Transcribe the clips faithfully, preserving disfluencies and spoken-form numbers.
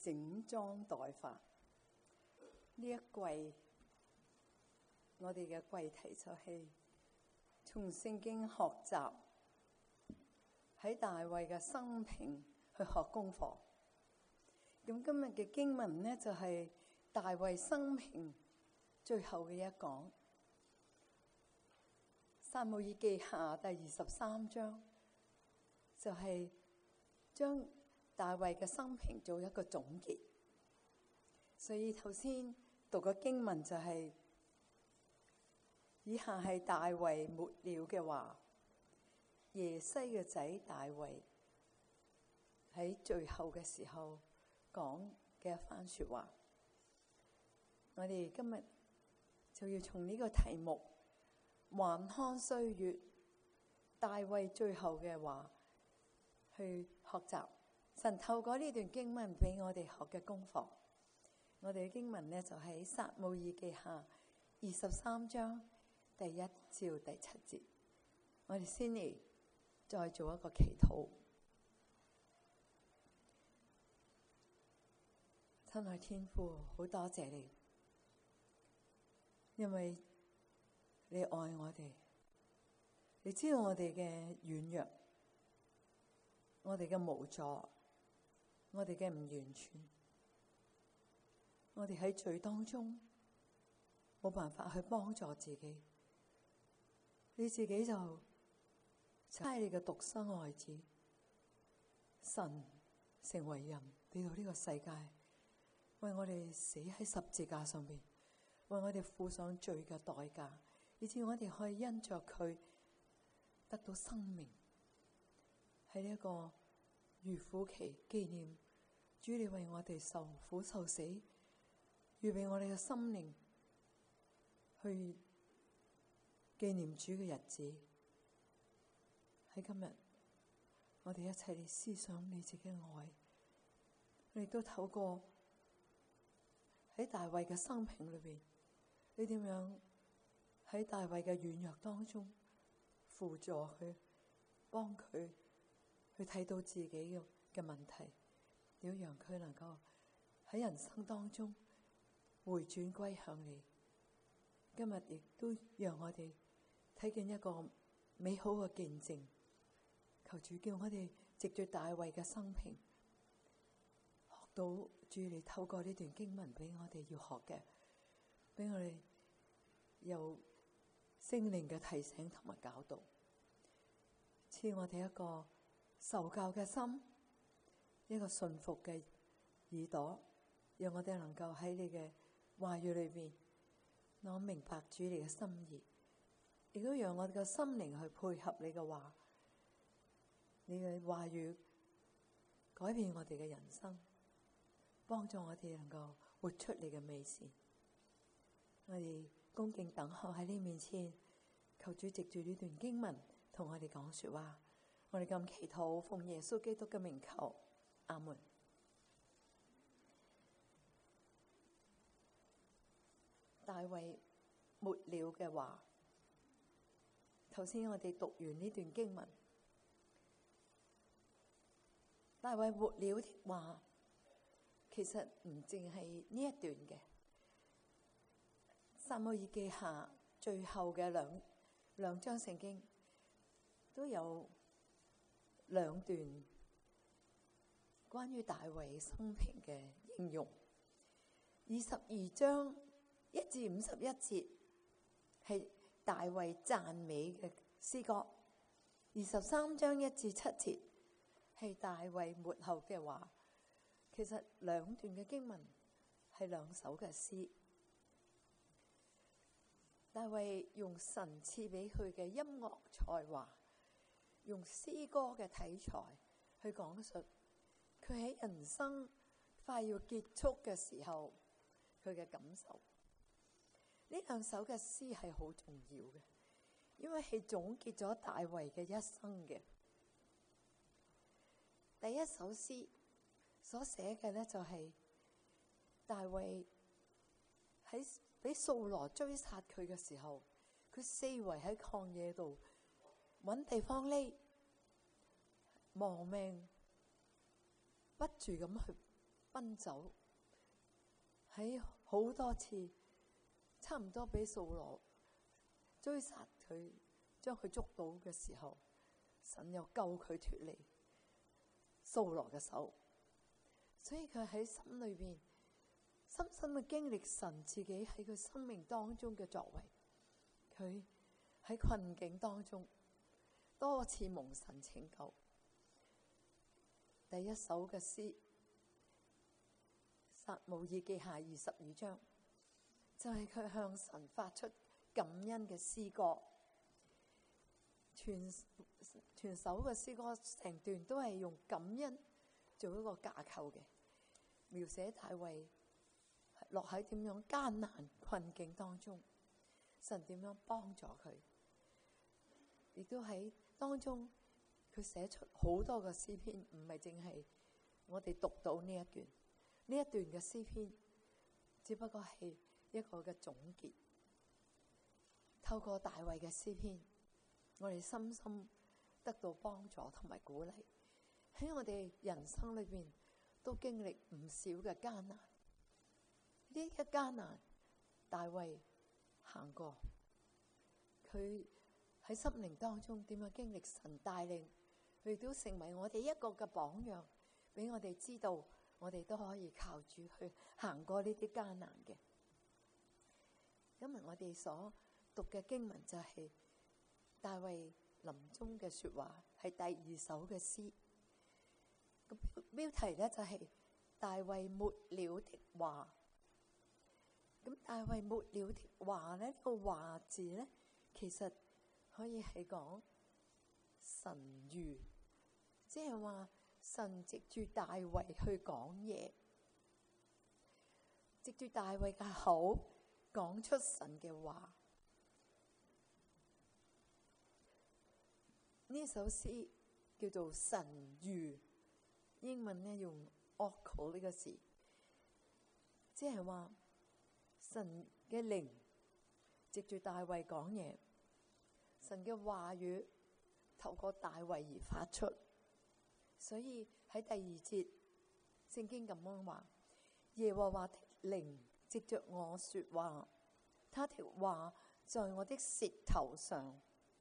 整裝待發。呢一季我哋嘅季題就係從聖經學習，喺大衛嘅生平去學功課。咁今日嘅經文呢，就係大衛生平最後嘅一講，撒母耳記下第二十三章，就係將大衛嘅生平做一個總結。所以頭先讀嘅經文就係、是、以下係大衛末了嘅話，耶西嘅仔大衛喺最後嘅時候講嘅一番說話。我哋今日就要從呢個題目環看歲月，大衛最後嘅話去學習神透過呢段經文俾我哋學嘅功課。我哋嘅經文呢，就喺撒母耳記下二十三章第一至第七節。我哋先嚟再做一個祈禱。親愛天父，好多謝你，因為你愛我哋，你知道我哋嘅軟弱，我哋嘅無助，我哋嘅唔完全，我哋喺罪當中冇辦法去幫助自己，你自己就差你嘅獨生愛子神成為人嚟到呢個世界，為我哋死喺十字架上面，為我哋付上罪嘅代價，以致我哋可以因着佢得到生命。喺呢一個預苦期紀念主，你為我哋受苦受死，預備我哋嘅心靈去紀念主嘅日子。喺今日，我哋一齊嚟思想你自己嘅愛，我哋都透過喺大衛嘅生平裏邊，你點樣喺大衛嘅軟弱當中輔助佢，幫佢去睇到自己嘅嘅問題，要讓佢能夠喺人生當中回轉歸向你。今日亦都讓我哋睇見一個美好嘅見證，求主叫我哋藉住大衛嘅生平，學到主你透過呢段經文俾我哋要學嘅，俾我哋有聖靈嘅提醒同埋教導，賜我哋一個受教嘅心，一個順服嘅耳朵，讓我哋能夠喺你嘅話語裏邊，我明白主你嘅心意，亦都讓我哋嘅心靈去配合你嘅話，你嘅話語改變我哋嘅人生，幫助我哋能夠活出你嘅美善。我哋恭敬等候喺你面前，求主藉住呢段經文同我哋講說話。我哋咁祈禱，奉耶穌基督嘅名求，阿門。大衛末了嘅話，頭先我哋讀完呢段經文，大衛末了嘅話，其實唔淨係呢一段嘅。撒母耳記下最後嘅兩兩章聖經都有兩段關於大衛生平嘅應用。二十二章一至五十一節係大衛讚美嘅詩歌，二十三章一至七節係大衛末後嘅話。其實兩段嘅經文係兩首嘅詩。大衛用神賜俾佢嘅音樂才華，用詩歌嘅題材去講述佢喺人生快要結束嘅時候佢嘅感受。呢兩首嘅詩係好重要嘅，因為係總結咗大衛嘅一生嘅。第一首詩所寫嘅呢，就係大衛喺俾掃羅追殺佢嘅時候，佢四圍喺曠野度搵地方匿，亡命不住咁去奔走，喺好多次差唔多俾掃羅追殺佢，將佢捉到嘅時候，神又救佢脫離掃羅嘅手。所以佢喺心裏邊深深嘅經歷神自己喺佢生命當中嘅作為。佢喺困境當中多次蒙神拯救。第一首嘅詩撒母耳記下二十二章，就係、是、佢向神發出感恩嘅詩歌。全全首嘅詩歌成段都係用感恩做一個架構嘅，描寫大衛落喺點樣艱難困境當中，神點樣幫助佢，亦都喺當中佢寫出好多嘅詩篇，唔係淨係我哋讀到呢一段，呢一段嘅詩篇只不過係一個嘅總結。透過大衛嘅詩篇，我哋深深得到幫助同埋鼓勵。喺我哋人生裏邊都經歷唔少嘅艱難，呢個艱難大衛行過，佢喺心靈當中點樣經歷神帶領，佢亦都成為我哋一個嘅榜樣，俾我哋知道我哋都可以靠主去行過呢啲艱難嘅。今日我哋所讀嘅經文就係大衛臨終嘅說話，係第二首嘅詩。個標題咧就係大衛末了的話。咁大衛末了的話咧，呢個話字咧，其實可以係講神諭，即係話神藉住大衛去講嘢，藉住大衛嘅口講出神嘅話。呢首詩叫做神諭，英文咧用 oracle 呢個字，即係話神嘅靈藉住大衛講嘢，神嘅話語透過大衛而發出。所以喺第二節聖經咁樣話，耶和華的靈藉着我說話，他的話在我的舌頭上。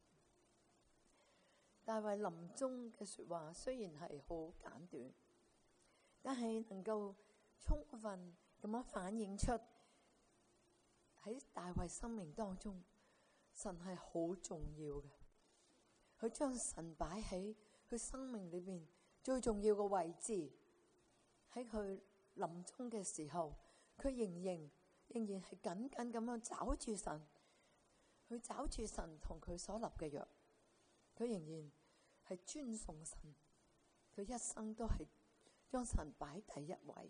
大衛臨終嘅說話雖然係好簡短，但係能夠充分咁樣反映出喺大衛生命當中，神係好重要嘅。佢將神擺喺佢生命裏邊最重要嘅位置。喺佢臨終嘅時候，佢仍然仍然係緊緊咁樣抓住神，佢抓住神同佢所立嘅約。佢仍然係尊崇神，佢一生都係將神擺第一位。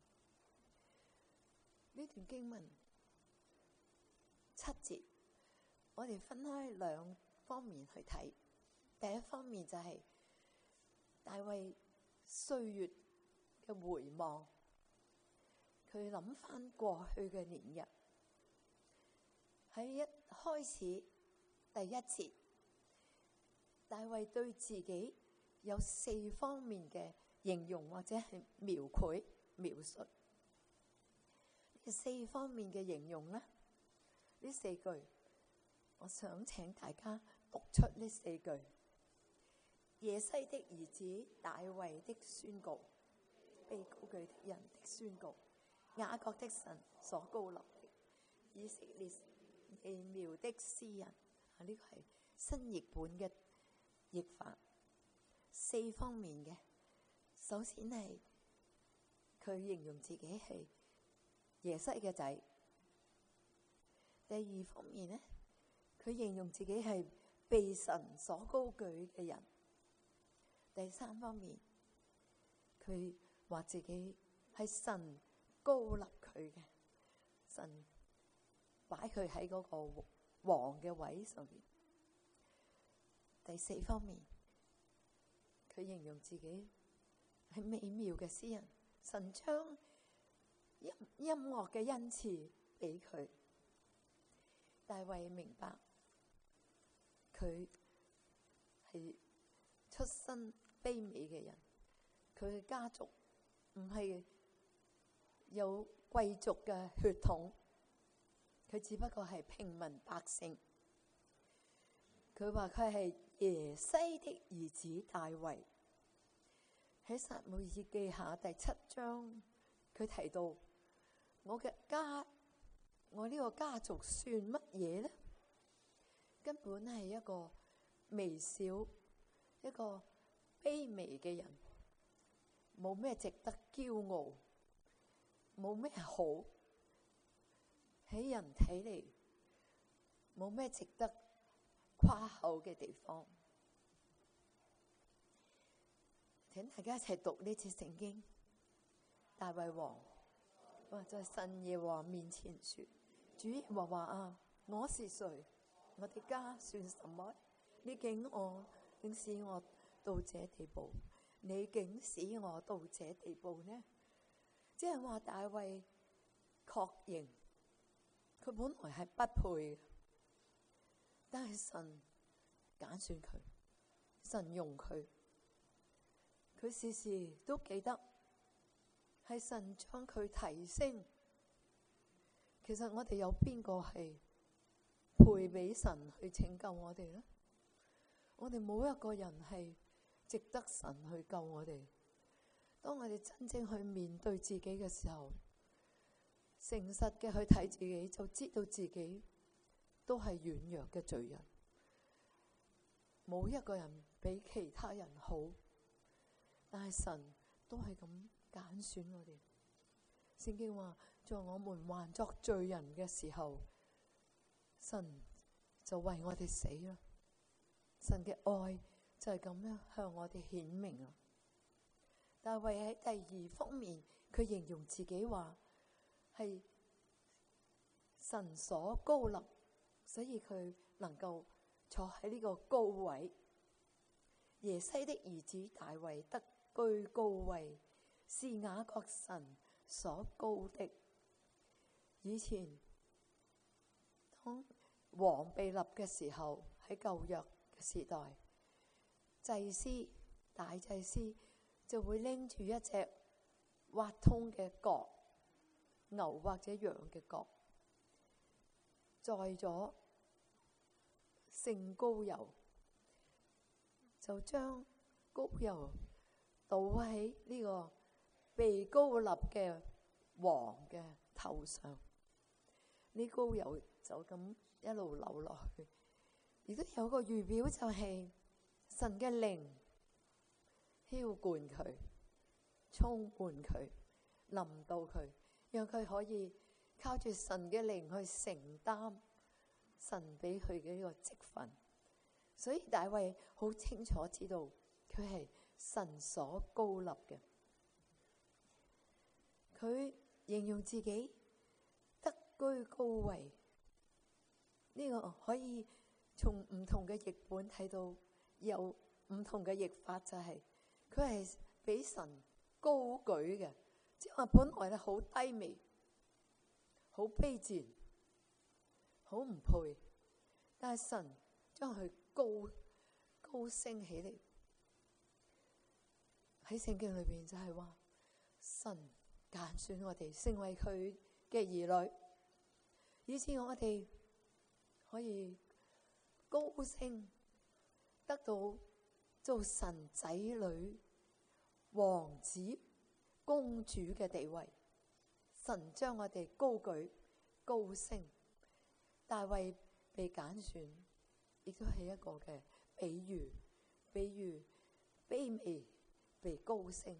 呢段經文七節，我哋分開兩方面去睇。第一方面就係大衛歲月嘅回望，佢諗翻過去嘅年日。喺一開始第一節，大衛對自己有四方面嘅形容或者係描繪描述。呢四方面嘅形容呢，呢四句，我想請大家讀出呢四句。耶西的兒子大衛的宣告，被高舉的人的宣告，雅各的神所高立的，以色列奇妙的詩人。啊，呢個係新譯本嘅譯法。四方面嘅，首先係佢形容自己係耶西嘅仔。第二方面呢，佢形容自己係被神所高舉嘅人。第三方面，佢話自己係神高立佢嘅，神擺佢喺嗰個王嘅位上邊。第四方面，佢形容自己係美妙嘅詩人，神將音音樂嘅恩賜俾佢。大衛明白佢係出身卑微嘅人，佢嘅家族唔係有貴族嘅血統，佢只不過係平民百姓。佢話佢係耶西的兒子大衛。喺撒母耳記下第七章，佢提到我嘅家，我呢個家族算乜嘢呢？根本係一個微小、一個卑微嘅人，冇咩值得驕傲，冇咩好，喺人睇嚟冇咩值得誇口嘅地方。請大家一齊讀呢次聖經。大衛王話在神耶和華面前說：主耶和華啊，我是誰？我的家算什麼？你竟我竟使我到這地步？你竟使我到這地步呢？即係話大衛確認佢本來係不配嘅，但係神揀選佢，神用佢。佢時時都記得係神將佢提升。其實我哋有邊個係配俾神去拯救我哋呢？我哋冇一個人係值得神去救我哋。當我哋真正去面對自己嘅時候，誠實嘅去睇自己，就知道自己都係軟弱嘅罪人。冇一個人比其他人好。但係神都係咁揀選我哋。聖經話，在我們還作罪人嘅時候，神就為我哋死啦。神嘅愛就係咁樣向我哋顯明啦。大衛喺第二方面，佢形容自己話係神所高立，所以佢能夠坐喺呢個高位。耶西的兒子大衛得居高位，是雅各神所高的。以前當王被立嘅時候，喺舊約嘅時代，祭司大祭司就會拎住一隻挖通嘅角，牛或者羊嘅角，載咗聖膏油，就將膏油倒喺呢個被膏立嘅王嘅頭上，呢膏油就咁一路流落去。亦都有個預表，就係神嘅靈澆灌佢，充滿佢，臨到佢，讓佢可以靠住神嘅靈去承擔神俾佢嘅呢個職分。所以大衛好清楚知道佢係神所高立嘅。佢形容自己得居高位，呢個可以從唔同嘅譯本睇到，有唔同嘅譯法，就係佢係俾神高舉嘅，即係話本來咧好低微、好卑賤、好唔配，但係神將佢高高升起嚟。喺聖經裏邊就係話，神揀選我哋成為佢嘅兒女，以致我哋可以高升，得到做神仔女、王子、公主嘅地位。神將我哋高舉、高升。大衛被揀選，亦都係一個嘅比喻，比喻卑微被高升。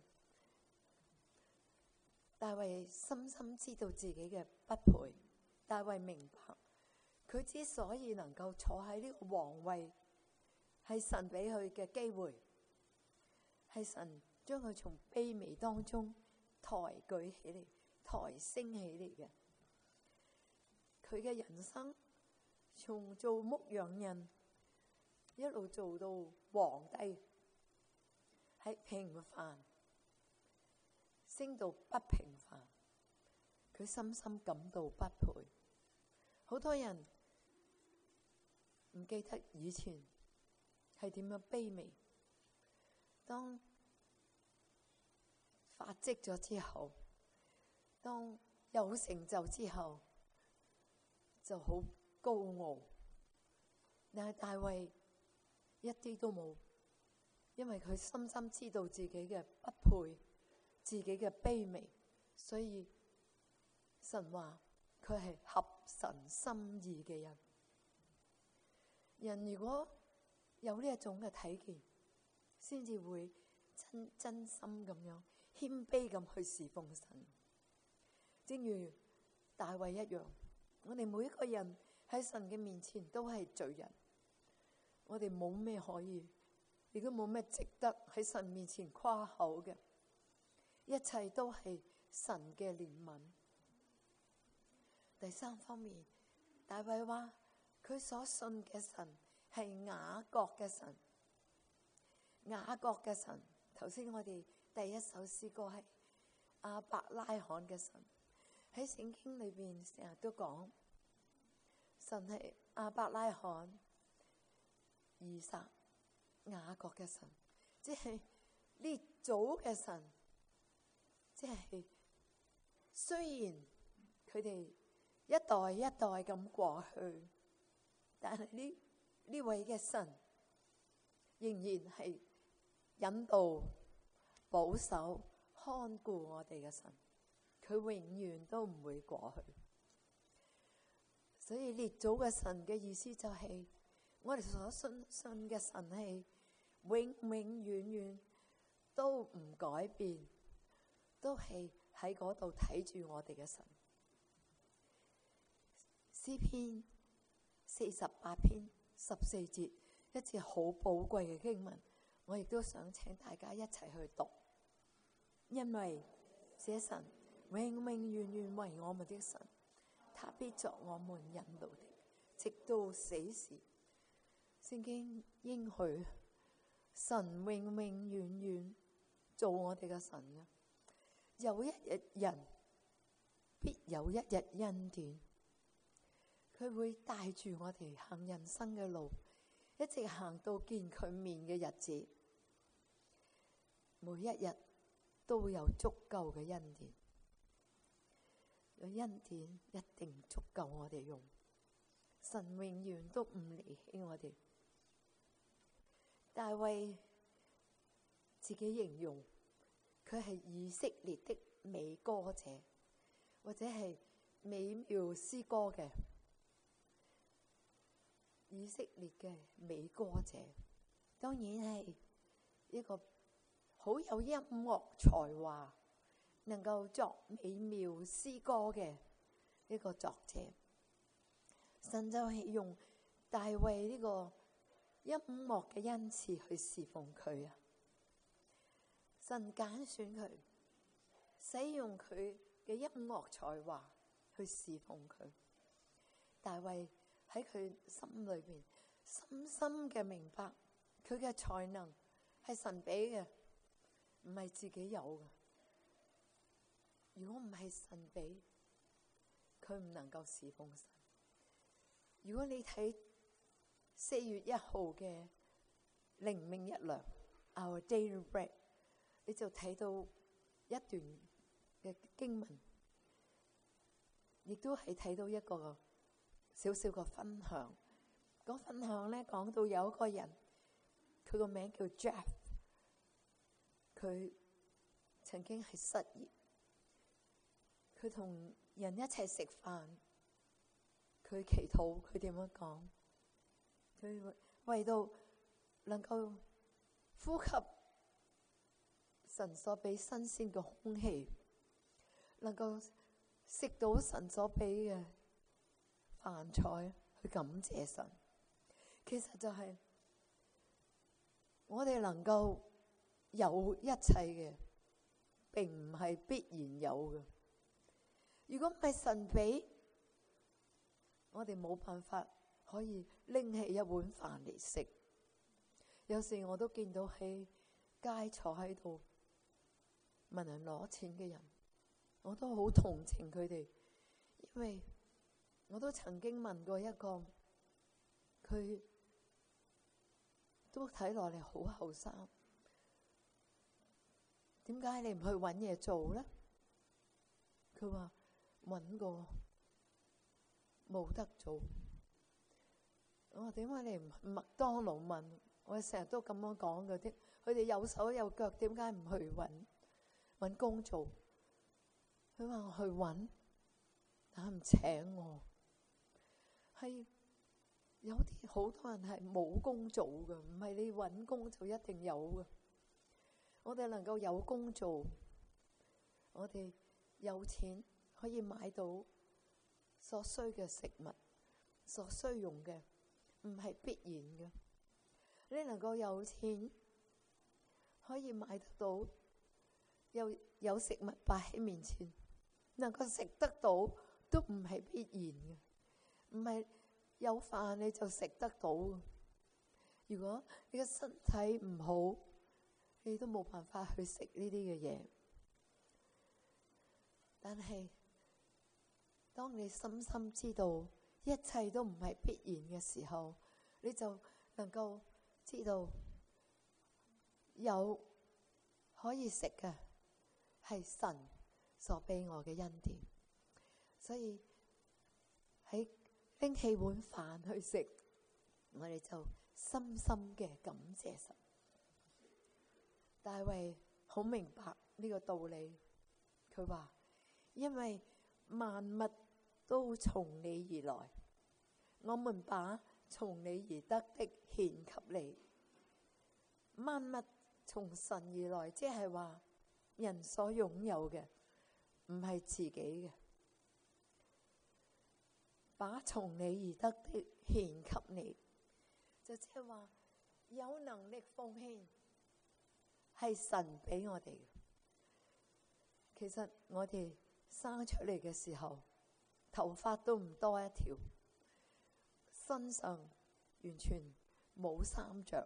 大衛深深知道自己嘅不配。大衛明白，佢之所以能夠坐喺呢個皇位，係神俾佢嘅機會，係神將佢從卑微當中抬舉起嚟、抬升起嚟嘅。佢嘅人生從做牧羊人一路做到皇帝，係平凡升到不平凡，佢深深感到不配。好多人唔記得以前係點樣卑微，當發跡咗之後， 當有成就之後就好高傲，但係大衛一啲都冇，因為佢深深知道自己嘅不配，自己嘅卑微，所以神話佢係合神心意嘅人。人如果有呢一種嘅體驗，先至會真真心咁樣謙卑咁去侍奉神。正如大衛一樣，我哋每一個人喺神嘅面前都係罪人，我哋冇咩可以，亦都冇咩值得喺神面前誇口嘅，一切都係神嘅憐憫。第三方面，大衛話佢所信嘅神係雅各嘅神。雅各嘅神，頭先我哋第一首詩歌係亞伯拉罕嘅神，喺聖經裏邊成日都講神係亞伯拉罕、以撒、雅各嘅神，即係列祖嘅神。即係雖然佢哋一代一代咁過去，但係呢呢位嘅神仍然係引導、保守、看顧我哋嘅神，佢永遠都唔會過去。所以列祖嘅神嘅意思就係、是、我哋所信信嘅神係永永遠遠都唔改變，都係喺嗰度睇住我哋嘅神。詩篇四十八篇十四節，一節好寶貴嘅經文，我亦都想請大家一齊去讀。因為這神永永遠遠為我們的神，他必作我們引導的，直到死時。聖經應許神永永遠遠做我哋嘅神嘅，有一日人必有一日恩典，佢會帶住我哋行人生嘅路，一直行到見佢面嘅日子。每一日都會有足夠嘅恩典，個恩典一定足夠我哋用。神永遠都唔離棄我哋。大衛自己形容佢係以色列的美歌者，或者係美妙詩歌嘅以色列嘅美歌者，當然係一個好有音樂才華，能夠作美妙詩歌嘅一個作者。神就係用大衛呢個音樂嘅恩賜去侍奉佢啊！神揀選佢，使用佢嘅音樂才華去侍奉佢。大衛喺佢心裏邊深深嘅明白，佢嘅才能係神俾嘅，唔係自己有嘅。如果唔係神俾，佢唔能夠侍奉神。如果你睇四月一號嘅靈命一糧 Our Daily Bread， 你就睇到一段嘅經文，亦都係睇到一個少少嘅分享。嗰分享咧講到有一個人，佢個名叫 Jeff， 佢曾經係失業，佢同人一齊食飯，佢祈禱，佢點樣講？佢為到能夠呼吸神所俾新鮮嘅空氣，能夠食到神所俾嘅飯菜，去感謝神。其實就係我哋能夠有一切嘅，並唔係必然有嘅。如果唔係神俾，我哋冇辦法可以拎起一碗飯嚟食。有時我都見到喺街坐喺度問人攞錢嘅人，我都好同情佢哋，因為我都曾經問過一個，佢都睇落嚟好後生，點解你唔去搵嘢做呢？佢佢話揾過冇得做。我話點解你唔去麥當勞問？我哋成日都咁樣講嗰啲，佢哋有手有腳，點解唔去揾揾工做？佢話我去揾，但係唔請我。係有啲好多人係冇工做嘅，唔係你揾工就一定有嘅。我哋能夠有工做，我哋有錢可以買到所需嘅食物，所需用嘅唔係必然嘅。你能夠有錢可以買得到，有有食物擺喺面前，能夠食得到都唔係必然嘅，唔係有飯你就食得到。如果你嘅身體唔好，你都冇辦法去食呢啲嘅嘢。但係當你深深知道一切都唔係必然嘅時候，你就能夠知道有可以食嘅係神所俾我嘅恩典。所以喺拎起碗飯去食，我哋就深深嘅感謝神。大衛好明白呢個道理，佢話因為萬物都從你而來，我們把從你而得的獻給你。萬物從神而來，即係話人所擁有嘅唔係自己嘅，把從你而得的獻給你，就即係話有能力奉獻係神俾我哋嘅。其實我哋生出嚟嘅時候，頭髮都唔多一條，身上完全冇衫着。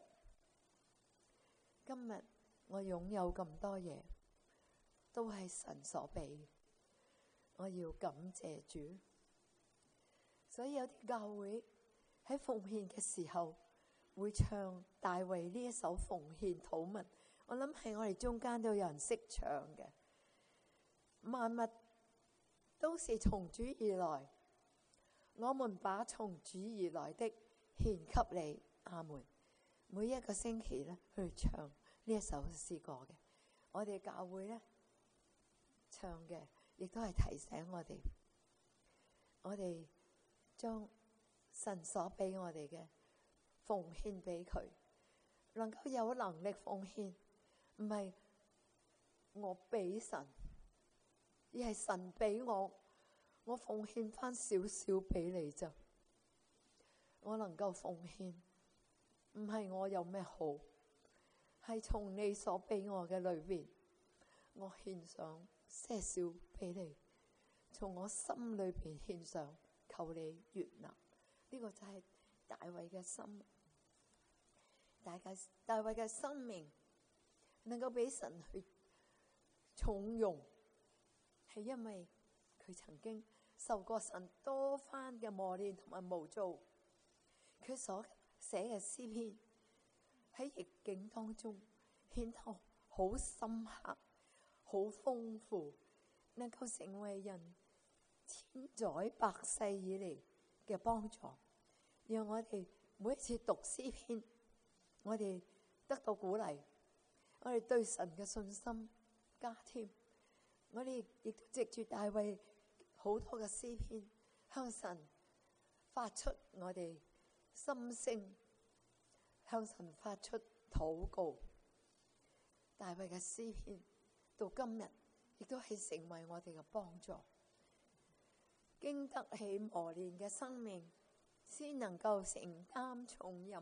今日我擁有咁多嘢，都係神所俾，我要感謝主。所以有啲教會喺奉獻嘅時候會唱大衛呢一首奉獻禱文，我諗係我哋中間都有人識唱嘅。萬物都是從主而來，我們把從主而來的獻給你。阿門。每一個星期咧去唱呢一首詩歌嘅，我哋教會咧唱嘅，亦都係提醒我哋，我哋將神所俾我哋嘅奉獻俾佢，能夠有能力奉獻，唔係我俾神，而係神俾我，我奉獻翻少少俾你咋。我能夠奉獻，唔係我有咩好，係從你所俾我嘅裏邊，我獻上些少俾你，從我心裏邊獻上，求你悅納。呢個就係大衛嘅心，大衛大衛嘅生命能夠俾神去重用，係因為佢曾經受過神多番嘅磨練同埋模造。佢所寫嘅詩篇喺逆境當中顯得好深刻、好豐富，能夠成為人千載百世以嚟嘅幫助。讓我哋每一次讀詩篇，我哋得到鼓勵，我哋對神嘅信心加添。我哋亦都藉住大衛好多嘅詩篇，向神發出我哋心聲，向神發出禱告。大衛嘅詩篇到今日亦都係成為我哋嘅幫助。經得起磨練嘅生命，先能夠承擔重任。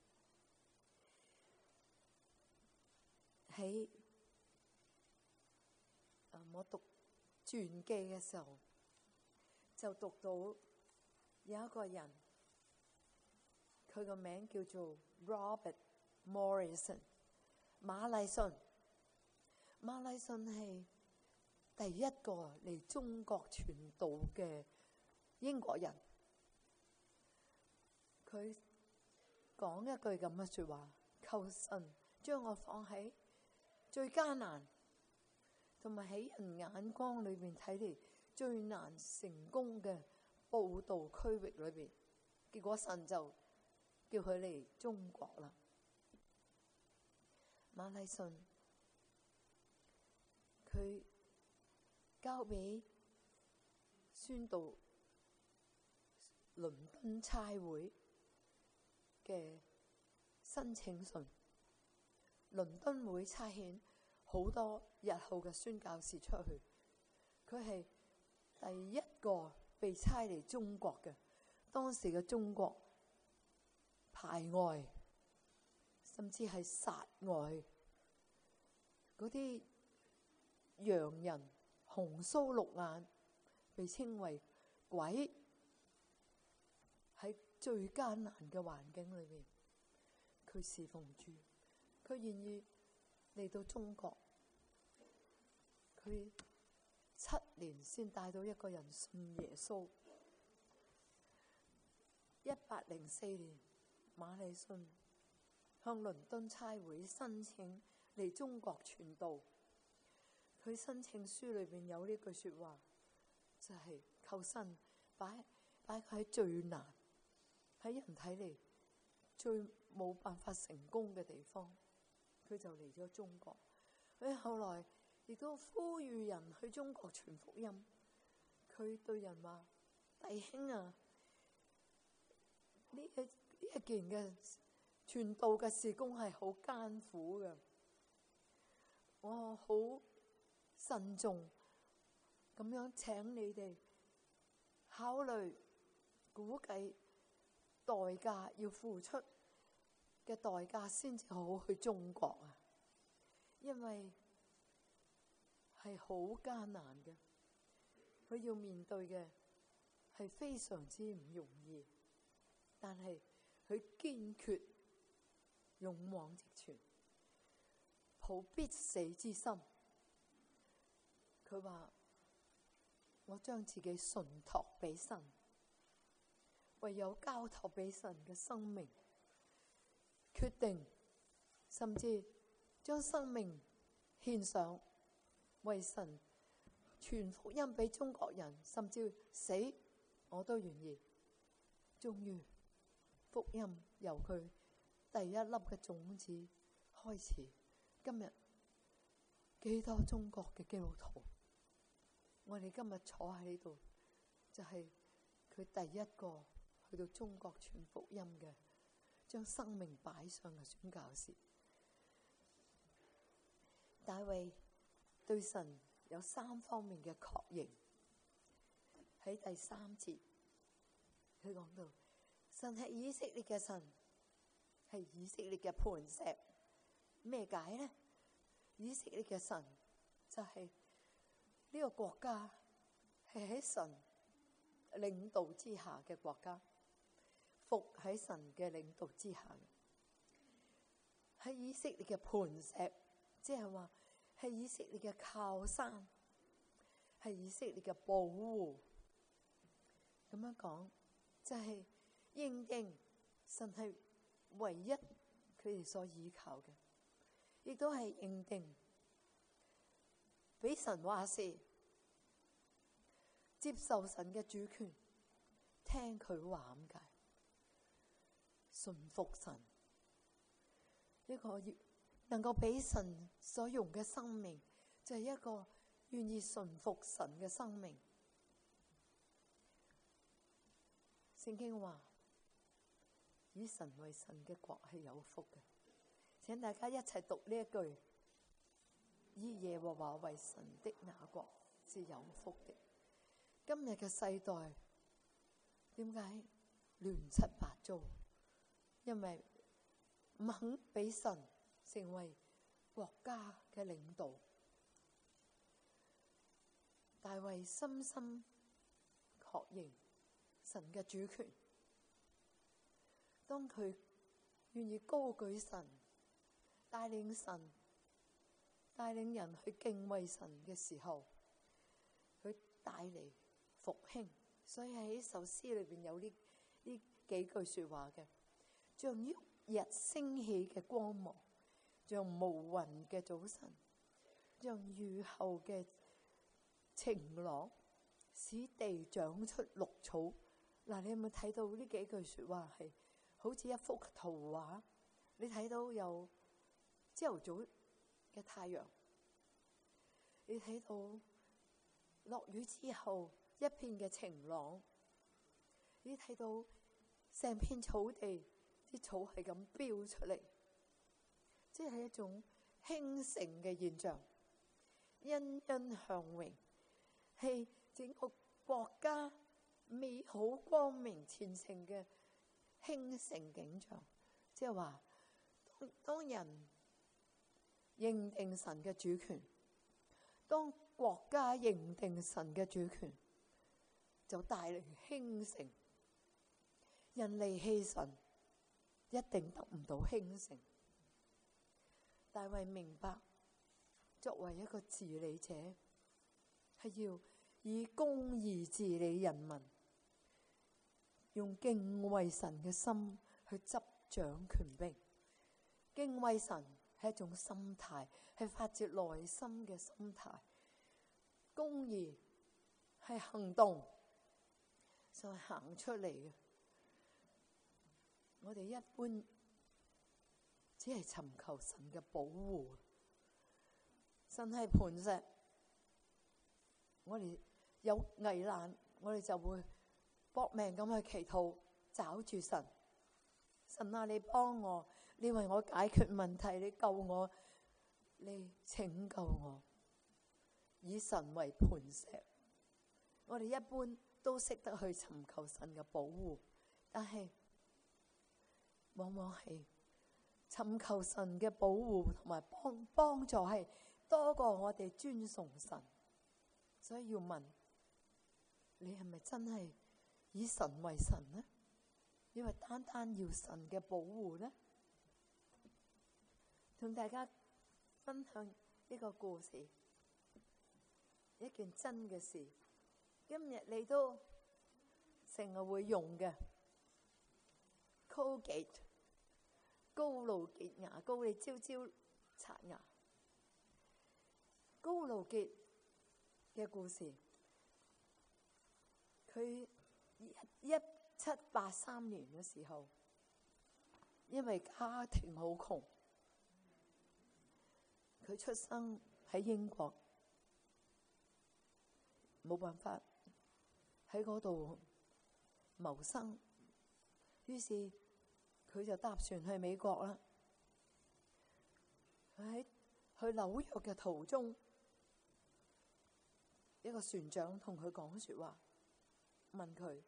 喺、呃、我讀傳記嘅時候，就讀到有一個人，佢個名叫做 Robert Morrison， 馬禮遜。馬禮遜係第一個嚟中國傳道嘅英國人。佢講一句咁嘅說話：求神將我放喺最艱難同埋喺人眼光裏面睇嚟最難成功嘅佈道區域裏邊，結果神就叫佢嚟中國啦。馬禮遜佢交俾宣道倫敦差會嘅申請信，倫敦會差遣好多日後嘅宣教士出去，佢係第一個被差嚟中國嘅。當時嘅中國排外，甚至係殺外，嗰啲洋人紅鬚綠眼，被稱為鬼。喺最艱難嘅環境裏面，佢侍奉主，佢願意嚟到中國。佢七年先帶到一個人信耶穌。一八零四年，馬禮遜向倫敦差會申請嚟中國傳道。佢申請書裏邊有呢句說話，就係、是、求神擺擺佢喺最難，喺人睇嚟最冇辦法成功嘅地方，佢就嚟咗中國。佢後來亦都呼籲人去中國傳福音。佢對人話：弟兄啊，呢一呢一件嘅傳道嘅事工係好艱苦嘅，我好慎重咁樣請你哋考慮估計代價，要付出嘅代價先至好去中國啊！因為係好艱難嘅，佢要面對嘅係非常之唔容易，但係佢堅決勇往直前，抱必死之心。佢話：我將自己順託俾神，唯有交託俾神嘅生命，決定甚至將生命獻上，為神傳福音俾中國人，甚至死我都願意。終於福音由佢第一粒嘅種子開始，今日幾多中國嘅基督徒，我哋今日坐喺呢度，就係佢第一個去到中國傳福音嘅，將生命擺上嘅宣教士。大衛對神有三方面嘅確認。喺第三節，佢講到神係以色列嘅神，係以色列嘅磐石。咩解呢？以色列嘅神就係呢個國家係喺神領導之下嘅國家，服喺神嘅領導之下。喺以色列嘅磐石，即係話係以色列嘅靠山，係以色列嘅保護。咁樣講，就係認定神係唯一佢哋所依靠嘅，亦都係認定俾神話事，接受神嘅主權，聽佢話咁解，順服神。一個能夠俾神所用嘅生命，就係一個願意順服神嘅生命。聖經話：以神為神嘅國係有福嘅。請大家一齊讀呢一句：以耶和華為神的那國是有福的。今日嘅世代點解亂七八糟？因為唔肯俾神成為國家嘅領導。大衛深深確認神嘅主權。當佢願意高舉神，帶領神，帶領人去敬畏神嘅時候，佢帶嚟復興。所以喺首詩裏邊有呢呢幾句說話嘅，像旭日升起嘅光芒，像無雲嘅早晨，像雨後嘅晴朗， 使地長出綠草。嗱，你有冇睇到呢幾句說話係好似一幅圖畫？你睇到有朝頭早嘅太陽，你睇到落雨之後一片嘅晴朗，你睇到成片草地啲草係咁飆出嚟，即係一種興盛嘅現象，欣欣向榮，係整個國家美好光明前程嘅興盛景象。即係話，當當人認定神嘅主權，當國家認定神嘅主權，就帶嚟興盛。人離棄神，一定得唔到興盛。大衛明白，作為一個治理者，係要以公義治理人民，用敬畏神嘅心去執掌權柄。敬畏神係一種心態，係發自內心嘅心態。公義係行動，就係行出嚟嘅。我哋一般只係尋求神嘅保護，神係磐石，我哋有危難，我哋就會搏命咁去祈禱，找住神。神啊，你幫我，你為我解決問題，你救我，你拯救我，以神為磐石。我哋一般都識得去尋求神嘅保護，但係往往係尋求神嘅保護同埋幫幫助係多過我哋尊崇神。所以要問，你係咪真係以神為神呢？因為單單要神嘅保護呢？同大家分享呢個故事，一件真嘅事。今日你都成日會用嘅 Colgate 高露潔牙膏，你朝朝刷牙。高露潔嘅故事，佢一七八三年嘅時候，因為家庭好窮，佢出生喺英國，冇辦法喺嗰度謀生，於是佢就搭船去美國啦。佢喺去紐約嘅途中，一個船長同佢講說話，問佢：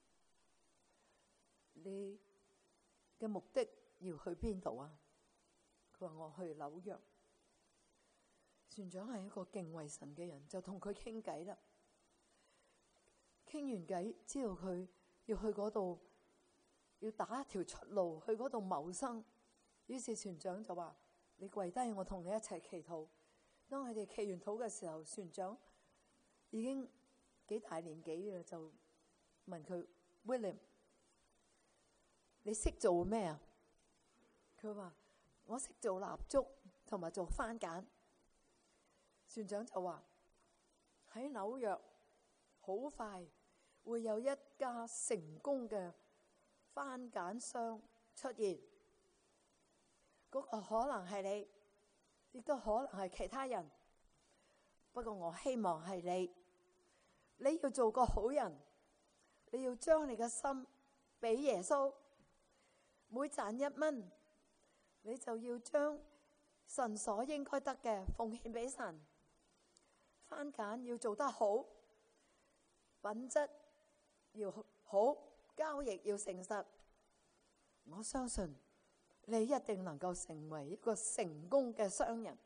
你嘅目的要去邊度啊？佢話：我去紐約。船長係一個敬畏神嘅人，就同佢傾偈啦。傾完偈，知道佢要去嗰度，要打一條出路去嗰度謀生。於是船長就話：你跪低，我同你一齊祈禱。當佢哋祈完禱嘅時候，船長已經幾大年紀嘅，就問佢：William，你識做咩啊？佢話：我識做蠟燭同埋做番梘。船長就話：喺紐約好快會有一家成功嘅番梘商出現，嗰個可能係你，亦都可能係其他人。不過我希望係你，你要做個好人，你要將你嘅心俾耶穌。每賺一蚊，你就要將神所應該得嘅奉獻俾神。番梘要做得好，品質要好，交易要誠實。我相信你一定能夠成為一個成功嘅商人。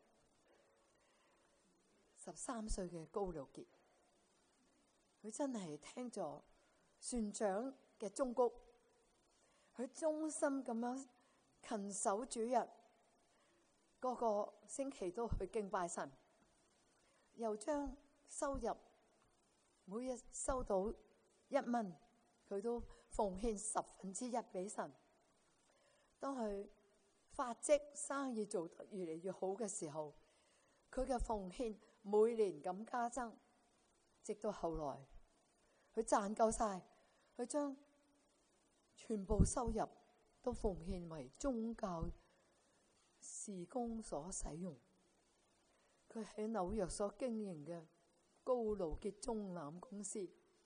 十三歲嘅高露潔，佢真係聽咗船長嘅忠告，佢忠心咁樣勤守主日，個個星期都去敬拜神，又將收入每日收到一蚊，佢都奉獻十分之一俾神。當佢發跡生意做得越嚟越好嘅時候，佢嘅奉獻每年咁加增，直到後來佢賺夠晒，佢將全部收入都奉獻為宗教事工所使用。佢喺紐約所經營嘅高露潔棕欖公司，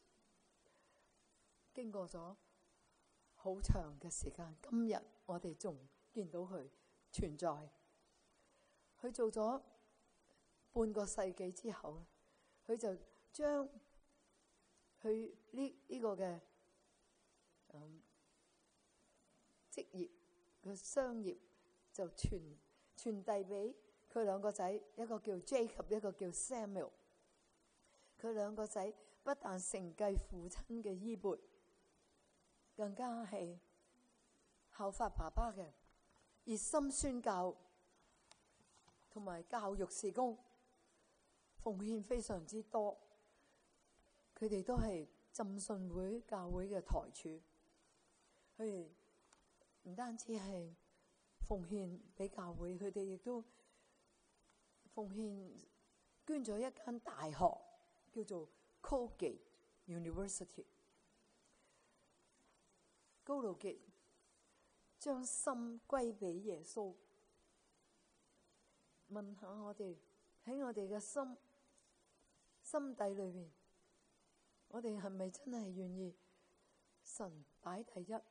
經過咗好長嘅時間，今日我哋仲見到佢存在。佢做咗半個世紀之後，佢就將佢呢呢個嘅嗯職業嘅商業就傳傳遞俾佢兩個仔，一個叫 Jacob， 一個叫 Samuel。佢兩個仔不但承繼父親嘅衣缽，更加係效法爸爸嘅熱心宣教同埋教育事工，奉獻非常之多。佢哋都係浸信會教會嘅台柱，佢哋唔單止係奉獻俾教會，佢哋亦都奉獻捐咗一間大學，叫做 Colgate University。高露潔將心歸俾耶穌。問下我哋喺我哋嘅心心底裏面，我哋係咪真係願意神擺第一？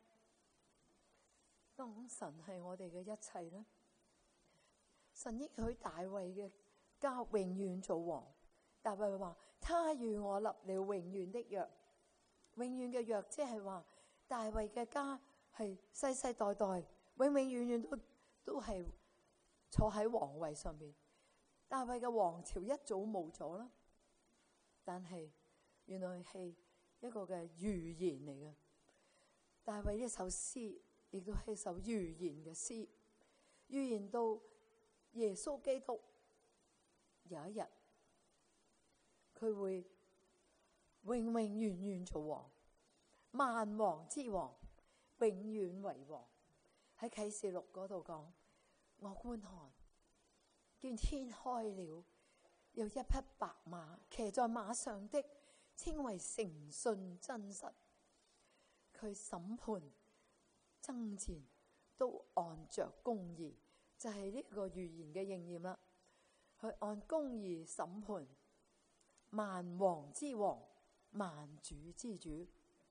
當神係我哋嘅一切呢？神應許大衛嘅家永遠做王。大衛話：他與我立了永遠的約。永遠嘅約，即係話大衛嘅家係世世代代永永遠遠都都係坐喺皇位上面。大衛嘅王朝一早冇咗啦，但係原來係一個嘅預言嚟嘅。大衛呢首詩亦都係首預言嘅詩，預言到耶穌基督有一日佢會永永遠遠做王，萬王之王，永遠為王。喺啟示錄嗰度講：我觀看，見天開了，有一匹白馬，騎在馬上的稱為誠信真實。佢審判爭戰都按着公義，就係、是、呢個預言嘅應驗啦。佢按公義審判萬王之王，萬主之主。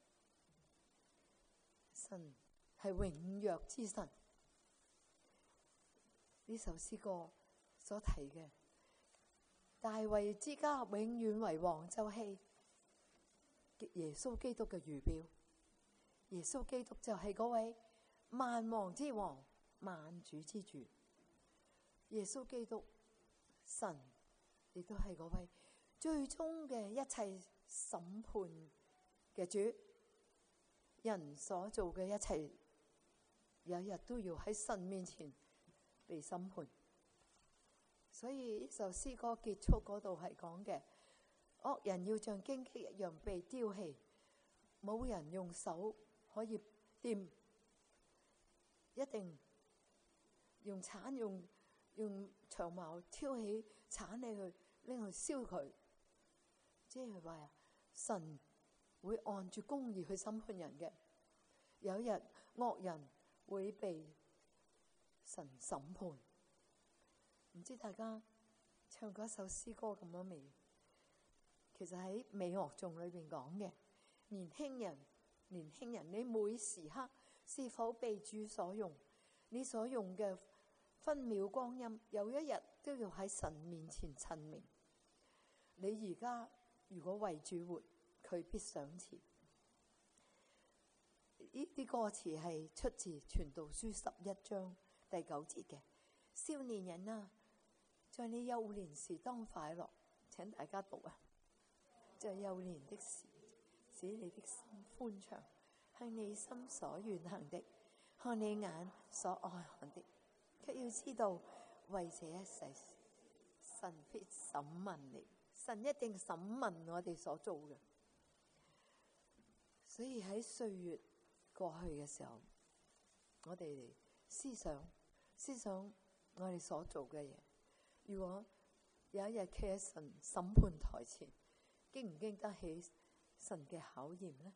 神係永約之神。呢首詩歌所提嘅大衛之家永遠為王，就係耶穌基督嘅預表。耶穌基督就係嗰位萬王之王，萬主之主。耶穌基督神亦都係嗰位最終嘅一切審判嘅主。人所做嘅一切，有一日都要喺神面前被審判。所以呢首詩歌結束嗰度係講嘅，惡人要像荊棘一樣被丟棄，冇人用手可以掂，一定用鏟用用長矛挑起鏟起佢，拎去燒佢。即係話神會按住公義去審判人嘅，有一日惡人會被神審判。唔知大家唱過一首詩歌咁樣未？其實喺美樂頌裏邊講嘅，年輕人，年輕人，你每時刻是否被主所用？你所用嘅分秒光陰，有一日都要喺神面前陳明。你而家如果為主活，佢必賞賜。呢啲歌詞係出自《傳道書》十一章第九節嘅。少年人啊，在你幼年時當快樂。請大家讀啊！在幼年的時，使你的心歡暢，向你心所願行的，看你眼所愛看的，卻要知道為這一世，神必審問你。神一定審問我哋所做嘅。所以喺歲月過去嘅時候，我哋嚟思想思想我哋所做嘅嘢。如果有一日企喺神審判台前，經唔經得起神嘅考驗呢？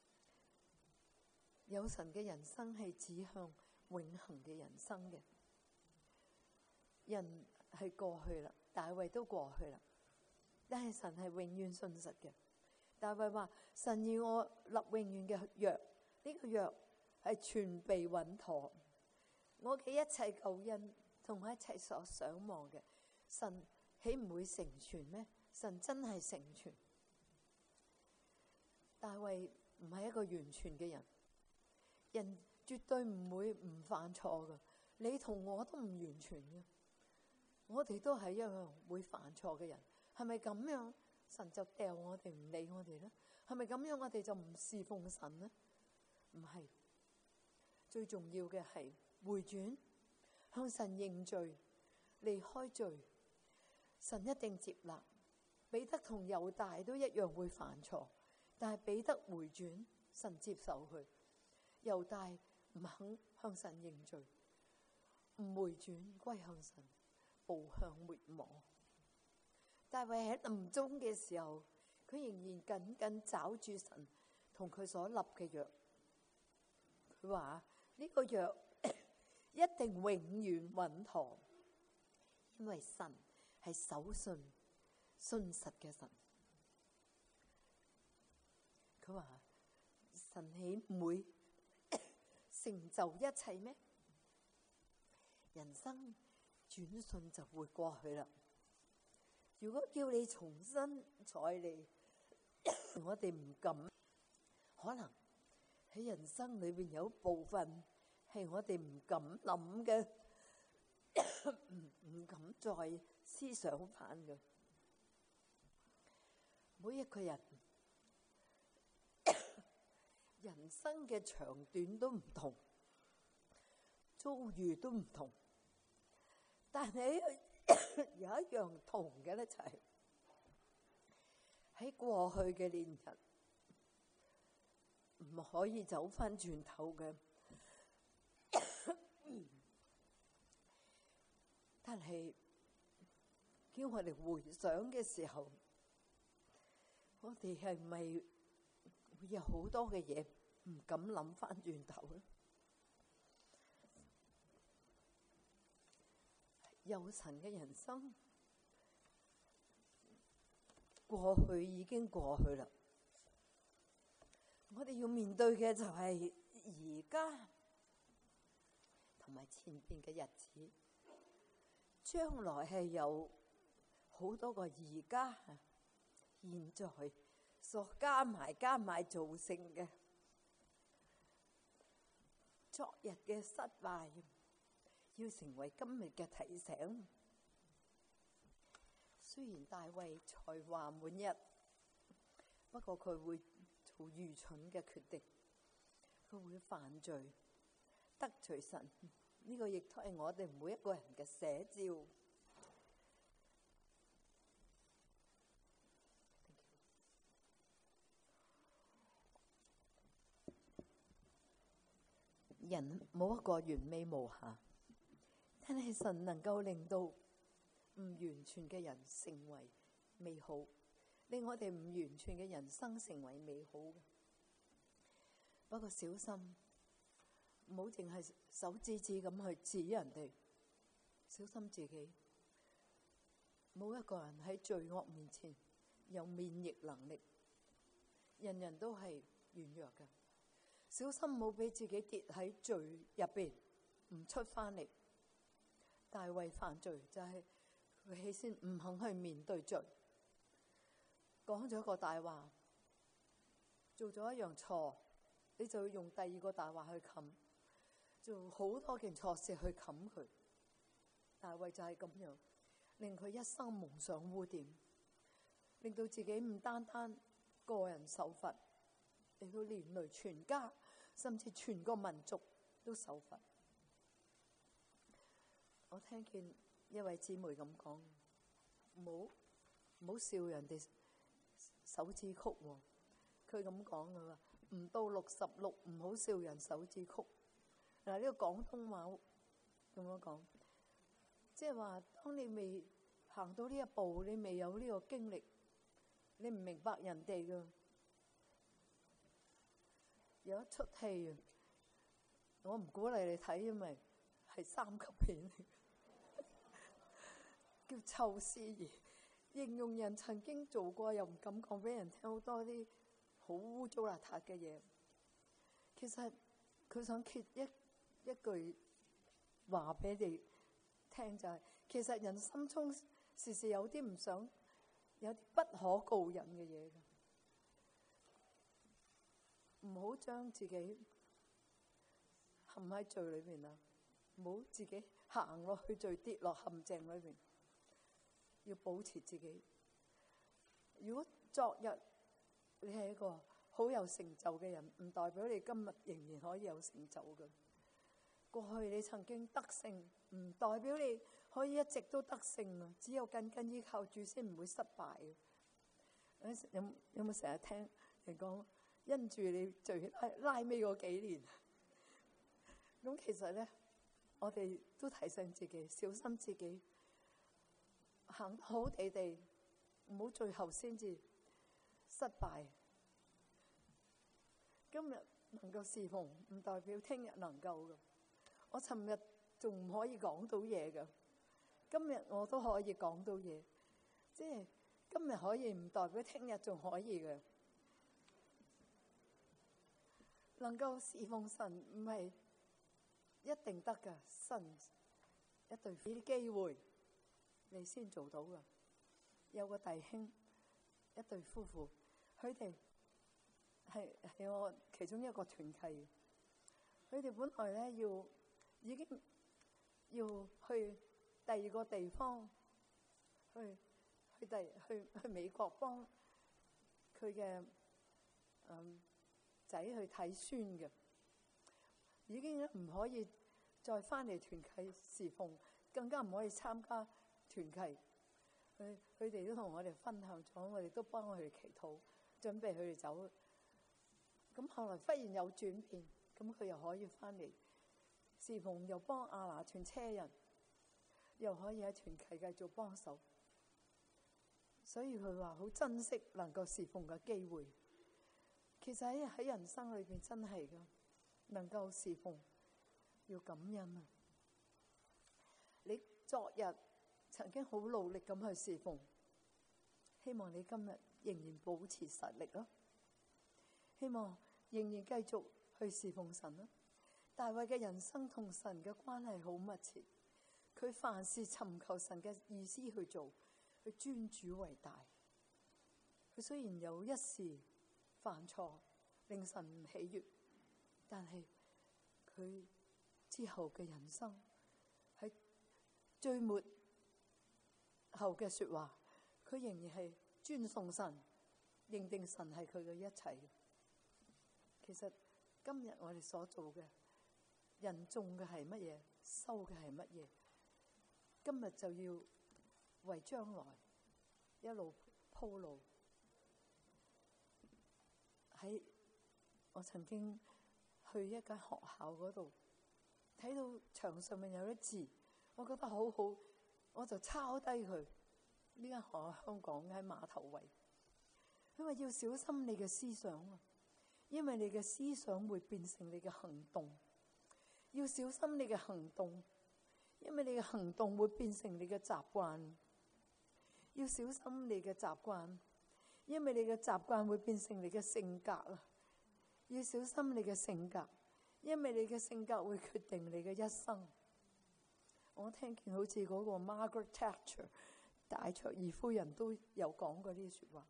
有神嘅人生係指向永恆嘅人生嘅。人係過去啦，大衛都過去啦，但係神係永遠信實嘅。大衛話：神要我立永遠嘅約，呢個約係全備穩妥。我嘅一切救恩同我一切所想望嘅，神豈唔會成全咩？神真係成全。大衛唔係一個完全嘅人，人絕對唔會唔犯錯㗎。你同我都唔完全嘅，我哋都係一樣會犯錯嘅人。係咪咁樣神就掉我哋唔理我哋呢？係咪咁樣我哋就唔侍奉神呢？唔係，最重要嘅係回轉，向神認罪，離開罪，神一定接納。彼得同猶大都一樣會犯錯，但係彼得回轉，神接受佢。猶大唔肯向神認罪，唔回轉歸向神，步向滅亡。大衛喺臨終嘅時候，佢仍然緊緊抓住神同佢所立嘅約。佢話呢個約一定永遠穩妥，因為神係守信信實嘅神。佢話神豈唔會成就一切咩？人生轉瞬就會過去啦。如果叫你重新再嚟，我哋唔敢。可能喺人生裏邊有部分係我哋唔敢諗嘅，唔唔敢再思想翻嘅。每一個人人生嘅長短都唔同，遭遇都唔同，但係有一樣同嘅咧，就係喺過去嘅年日唔可以走翻轉頭嘅。但係叫我哋回想嘅時候，我哋係咪會有好多嘅嘢唔敢諗翻轉頭咧？有神嘅人生，過去已經過去啦。我哋要面對嘅就係而家同埋前邊嘅日子，將來係有好多個而家、現在所加埋加埋造成嘅昨日嘅失敗，要成為今日嘅提醒。雖然大衛才華滿溢，不過佢會做愚蠢嘅決定，佢會犯罪，得罪神。呢個亦都係我哋每一個人嘅寫照。人冇一個完美無瑕，但係神能夠令到唔完全嘅人成為美好，令我哋唔完全嘅人生成為美好嘅。不過小心，唔好淨係手指指咁去指人哋，小心自己。冇一個人喺罪惡面前有免疫能力，人人都係軟弱嘅。小心冇俾自己跌喺罪入邊唔出翻嚟。大衛犯罪就係佢起先唔肯去面對罪，講咗一個大話，做咗一樣錯，你就要用第二個大話去冚，做好多件錯事去冚佢。大衛就係咁樣，令佢一生蒙上污點，令到自己唔單單個人受罰，令到連累全家，甚至全個民族都受罰。我聽見一位姊妹咁講，唔好唔好笑人哋手指曲喎。佢咁講，佢話唔到六十六唔好笑人手指曲。嗱，呢個廣東話咁樣講，即係話當你未行到呢一步，你未有呢個經歷，你唔明白人哋嘅。 有一出戲，我唔鼓勵你睇，因為係三級片，叫《臭師爺》，形容人曾經做過又唔敢講俾人聽好多啲好污糟邋遢嘅嘢。其實佢想揭一一句話俾你聽，就係、是、其實人心中時時有啲唔想，有啲不可告人嘅嘢嘅。唔好將自己陷喺罪裏邊啊！唔好自己行落去罪，跌落陷阱裏邊。要保持自己。如果昨日你係一個好有成就嘅人，唔代表你今日仍然可以有成就嘅。過去你曾經得勝，唔代表你可以一直都得勝啊！只有緊緊依靠主先唔會失敗嘅。有有冇成日聽人講？因住你最拉拉尾嗰幾年，咁其實咧，我哋都提醒自己，小心自己行好地地，唔好最後先至失敗。今日能夠侍奉，唔代表聽日能夠嘅。我尋日仲唔可以講到嘢嘅，今日我都可以講到嘢，即係今日可以，唔代表聽日仲可以嘅。能夠侍奉神唔係一定得㗎，神一對俾啲機會你先做到㗎。有個弟兄，一對夫婦，佢哋係係我其中一個團契。佢哋本來咧要已經要去第二個地方，去去第去去美國幫佢嘅嗯。仔去睇孫嘅，已經唔可以再翻嚟團契侍奉，更加唔可以參加團契。佢佢哋都同我哋分享咗，我哋都幫佢哋祈禱，準備佢哋走。咁後來忽然有轉變，咁佢又可以翻嚟侍奉，又幫亞拿屯車人，又可以喺團契繼續幫手。所以佢話好珍惜能夠侍奉嘅機會。其實喺喺人生裏邊真係噶，能夠侍奉要感恩啊！你昨日曾經好努力咁去侍奉，希望你今日仍然保持實力咯。希望仍然繼續去侍奉神咯。大衛嘅人生同神嘅關係好密切，佢凡事尋求神嘅意思去做，佢尊主為大。佢雖然有一時犯錯令神唔喜悅，但係佢之後嘅人生喺最末後嘅說話，佢仍然係尊崇神，認定神係佢嘅一切。其實今日我哋所做嘅，人種嘅係乜嘢，收嘅係乜嘢，今日就要為將來一路鋪路。喺我曾經去一間學校嗰度，睇到牆上面有啲字，我覺得好好，我就抄低佢。呢間學校香港喺馬頭圍，因為要小心你嘅思想啊，因為你嘅思想會變成你嘅行動。要小心你嘅行動，因為你嘅行動會變成你嘅習慣。要小心你嘅習慣，因為你嘅習慣會變成你嘅性格啊！要小心你嘅性格，因為你嘅性格會決定你嘅一生。我聽見好似嗰個 Margaret Thatcher 戴卓爾夫人都有講過呢啲說話。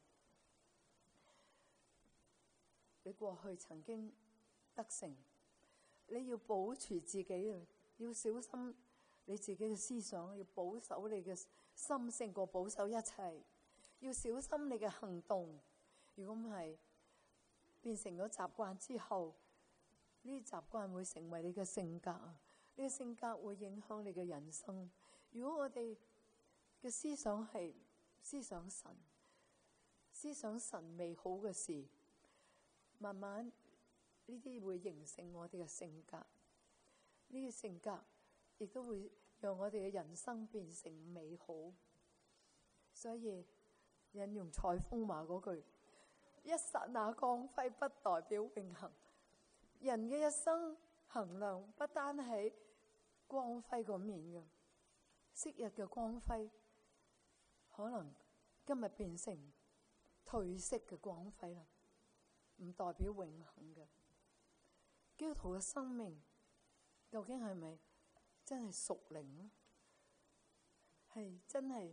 你過去曾經得勝，你要保持自己啊！要小心你自己嘅思想，要保守你嘅心勝過保守一切。要小心你嘅行動，如果唔係變成咗習慣之後，呢啲習慣會成為你嘅性格啊！呢個性格會影響你嘅人生。如果我哋嘅思想係思想神，思想神美好嘅事，慢慢呢啲會形成我哋嘅性格。呢個性格亦都會讓我哋嘅人生變成美好。所以引用蔡楓華嗰句：一剎那光輝不代表永恆。 人嘅一生衡量不單係光輝個面嘅，昔日嘅光輝可能今日變成褪色嘅光輝啦，唔代表永恆嘅。基督徒嘅生命究竟係咪真係屬靈呢？係真係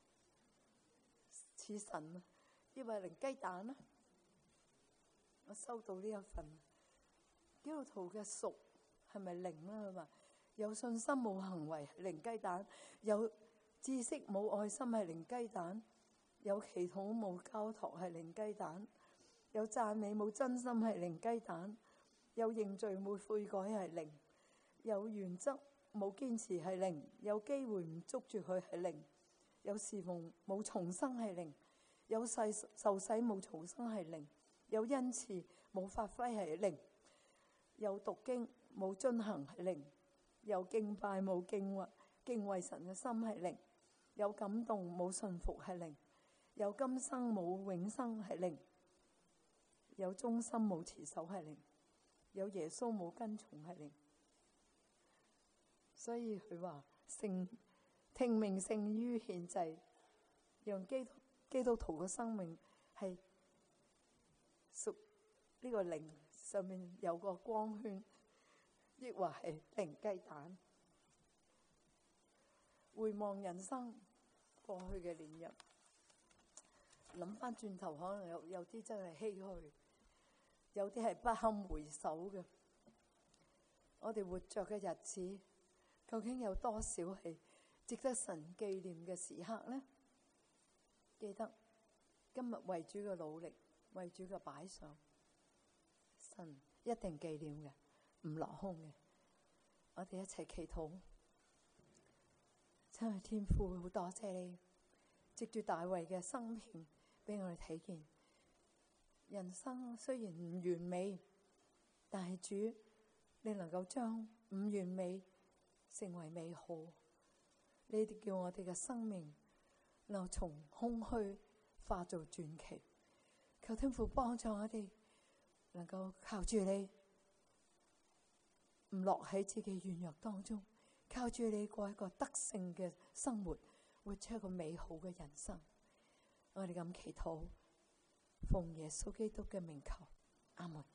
似神啊，抑或靈雞蛋呢？我收到呢一份基督徒嘅屬係咪靈呢？佢話有信心冇行為係靈雞蛋，有知識冇愛心係靈雞蛋，有祈禱冇交託係靈雞蛋，有讚美冇真心係靈雞蛋，有認罪冇悔改係靈，有原則冇堅持係靈，有機會唔捉住佢係靈，有侍奉冇重生係靈，有洗受洗冇重生係靈，有恩賜冇發揮係靈，有讀經冇遵行係靈，有敬拜冇敬畏敬畏神嘅心係靈，有感動冇順服係靈，有今生冇永生係靈，有忠心冇持守係靈，有耶穌冇跟從係靈。所以佢話聖聽命勝於獻祭，讓基督基督徒嘅生命係屬呢個靈上面有個光圈，抑或係靈雞蛋。回望人生過去嘅年日，諗翻轉頭，可能有有啲真係唏噓，有啲係不堪回首嘅。我哋活着嘅日子，究竟有多少係值得神紀念嘅時刻呢？記得今日為主嘅努力，為主嘅擺上，神一定紀念嘅，唔落空嘅。我哋一齊祈禱。親愛天父，好多謝你，藉住大衛嘅生平俾我哋睇見，人生雖然唔完美，但係主你能夠將唔完美成為美好。你哋叫我哋嘅生命能從空虛化做傳奇。求天父幫助我哋，能夠靠住你，唔落喺自己軟弱當中，靠住你過一個得勝嘅生活，活出一個美好嘅人生。我哋咁祈禱，奉耶穌基督嘅名求，阿門。